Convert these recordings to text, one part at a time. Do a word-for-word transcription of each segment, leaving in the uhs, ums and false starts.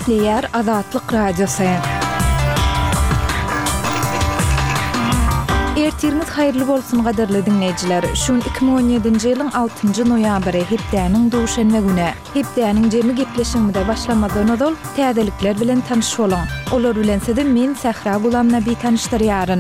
isleýär Azatlyk Radiosu. Ertiriniz haýyrly bolsun gadarly dinleýijiler. Şun iki bin on ýedinji ýylyň altynjy noýabry hepdäniň duşanma güni. Hepdäniň jemi gepleşiginde başlamadan ol täzelikler bilen tanyş bolaň. Olar bilense de men Sahra Gulamna bir tanışdyrýaryn.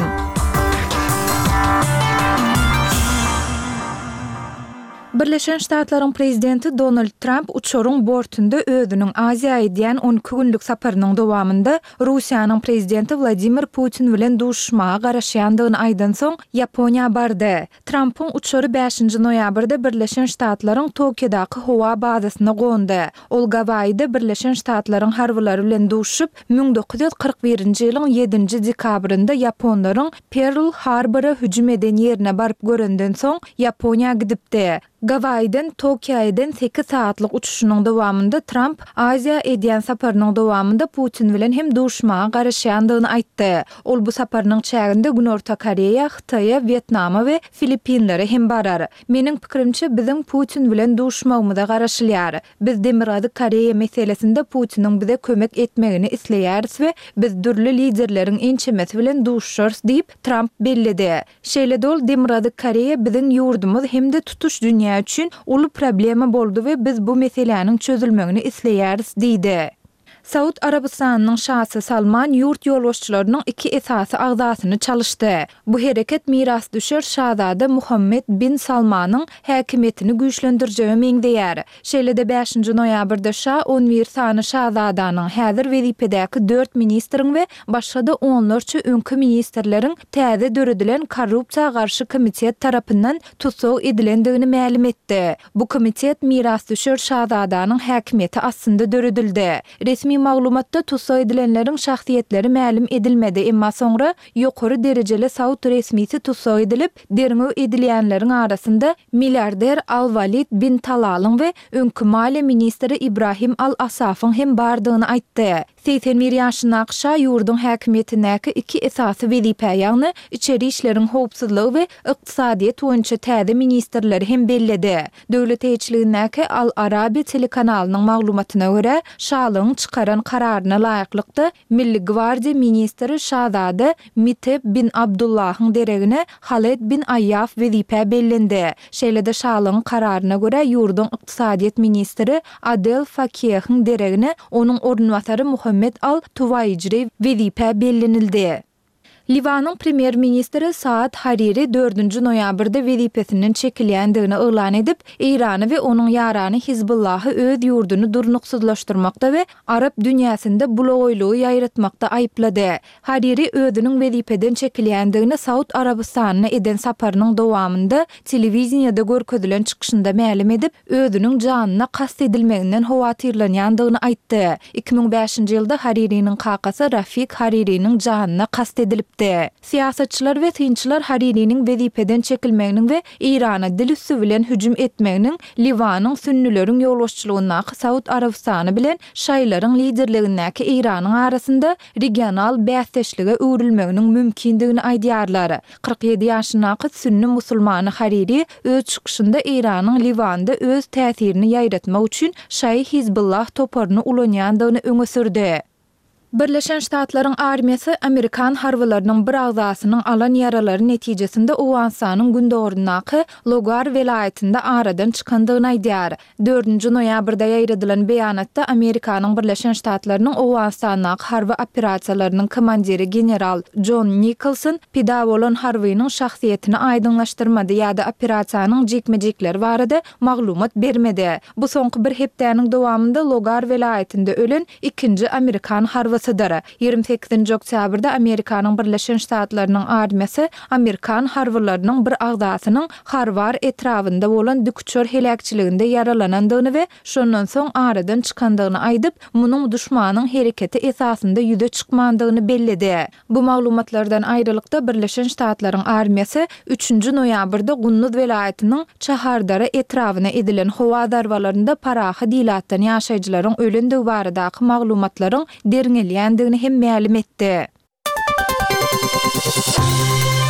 Birleşen Ştatlaryň prezidenti Donald Trump uçoruň bortunda özüniň Aziýa diýen on iki günlük saparynyň dowamında Russiýanyň prezidenti Vladimir Putin bilen duşmaga garaşýandygyny aýdan soň Ýaponiýa bardy. Trumpyň uçory beşinji noýabrda Birleşen Ştatlaryň Tokiodaky howa bazasyna gondy. Ol Gavaýda Birleşen Ştatlaryň harbylary bilen duşup bin dokuz ýüz kırk birinji ýylyň ýedinji dekabrynda Ýaponlaryň Pearl Harbor'a hüjüm eden ýerine baryp görenden soň Ýaponiýa gidipdi. Gavaýdan Tokio'dan sekiz saatlyk uçuşunyň dowamında Trump Aziýa edýän saparynyň dowamında Putin bilen hem duşmaga garaşýandygyny aýtdy. Ol bu saparynyň çäginde Günorta Koreýa, Hytaýa, Vietnama we Filipinlere hem barar. Meniň pikirimçe biziň Putin bilen duşmagymyza garaşylýar. Biz Demirady Koreýa meselesinde Putiniň bize kömek etmegini isleýäris we biz dürli liderleriň ençemesi bilen duşşarys diýip Trump bellidi. Şeýle dol Demirady Koreýa biziň ýurdumyz hem de tutuş dünýä üçün ulu problema boldy we biz bu meseleniň çözülmegini isleýäris diýdi. Saud Arabistanynyň şahsy Salman ýurt ýolbaşçylarynyň iki esasy agzasyny çalyşdy. Bu hereket miras düşer şahzada Muhammed bin Salmanyň häkimetini güýçlendirjegi meňdeýär. Şeýle-de beşinji noýabrda şah on bir sany şahzadanyň häzir wezipedäki dört ministriň we başga da onlarça öňkü ministrleriň täze döredilen korrupsiýa garşy komitet tarapyndan tutsak edilendigini ma'lum etdi. Bu komitet miras düşer şahzadanyň häkimeti aslynda döredildi. Resmi maglumatda tutsak edilenleriň şahsiýetleri ma'lum edilmedi, emma soňra ýokary derejeli Saud resmisi tutsak edilip, derňe edilýänleriň arasynda milliarder Al-Walid bin Talal'yň we öňkü maliýe ministri Ibrahim Al-Asafyň hem bardygyny aýtdy. seksen bir ýaşyna şah ýurdun häkimetindäki iki esasy wezipe ýagny içeri işleriň howpsuzlygy we ykdysadyýet boýunça täze ministrleri hem belledi. Döwlet eýçiligindäki Al-Arabi telekanalynyň maglumatyna görä, şahlygyň çykaran kararyna laýyklykda Milli Gwardiýa ministri Şahzada Miteb bin Abdullahyň deregine Haled bin Ayyaf wezipe bellendi. Şeýle-de şahlygyň kararyna görä ýurdun ykdysadyýet ministri Adel Fakihyň deregine onuň ornwatary Muhammed Al-Tuwayjiri wezipe bellenildi. Livanyň premier ministri Saad Hariri dördünji noýabrda wezipesinden çekilýändigini elan edip, Irany we onuň ýarany Hizbullahy öz ýurduny durnuksuzlaşdyrmakda we Arab dünýäsinde bulogoýlugy ýaýratmakda aýplady. Hariri özüniň wezipeden çekilýändigini Saud Arabistanyna eden saparynyň dowamında telewiziýada görkezdilen çykyşynda ma'lum edip, özüniň janyna kast edilmeginden howatyrlanýandygyny aýtdy. iki bin beşinji ýylda Haririň kakasy Rafik Haririň janyna kast edilip Siýasatçylar we tynçylar Haririň wezipeden çekilmeginiň we Irana dil üstü bilen hüjüm etmeginiň Livanyň sünnileriň ýolbaşçylygyna Saud Arabistany bilen şaýlaryň liderligindäki Iranyň arasynda regional bäsleşlige öwrülmeginiň mümkindigini aýdýarlar. kırk ýedi ýaşynaky sünni musulmany Hariri öz çykyşynda Iranyň Livanda öz täsirini ýaýratmak üçin şaý Hizbullah toparyny ulanýandygyny öňe sürdi. Birleşen Ştatlaryň armiýasy Amerikan harbylarynyň bir agzasynyň alan ýaralary netijesinde Owensanyň gündorundaky Logar welaýetinde aradan çykandygyny aýdýar. dördünji noýabrda ýaýradylan beýanatda Amerikanyň Birleşen Ştatlarynyň Owensanyň harby operasiýalarynyň komandiri general John Nicholson pida bolan harbynyň şahsiýetini aýdynlaşdyrmady ýa-da operasiýanyň jekmejekleri barada maglumat bermedi. Bu soňky bir hepdäniň dowamında Logar welaýetinde ölen ikinji Amerikan harby ýygrimi sekizinji oktýabrda Amerikanyň Birleşen Ştatlarynyň armiýasy Amerikan harbylarynyň bir agzasynyň Harvar etrafynda bolan dükçör helakçyliginde yaralanandygyny we şondan soň aradan çykandygyny aýdyp, munyň duşmanyň hereketi esasynda ýüze çykmandygyny belledi. Bu maglumatlardan aýrylykda Birleşen Ştatlaryň armiýasy üçünji noýabrda Gunnuz welaýetiniň Çahardara etrafyna edilen howa darbalarynda parahy dilatdan ýaşaýjylaryň ölendigi baradaky maglumatlaryň derňelýändigini hem ma'lum etdi.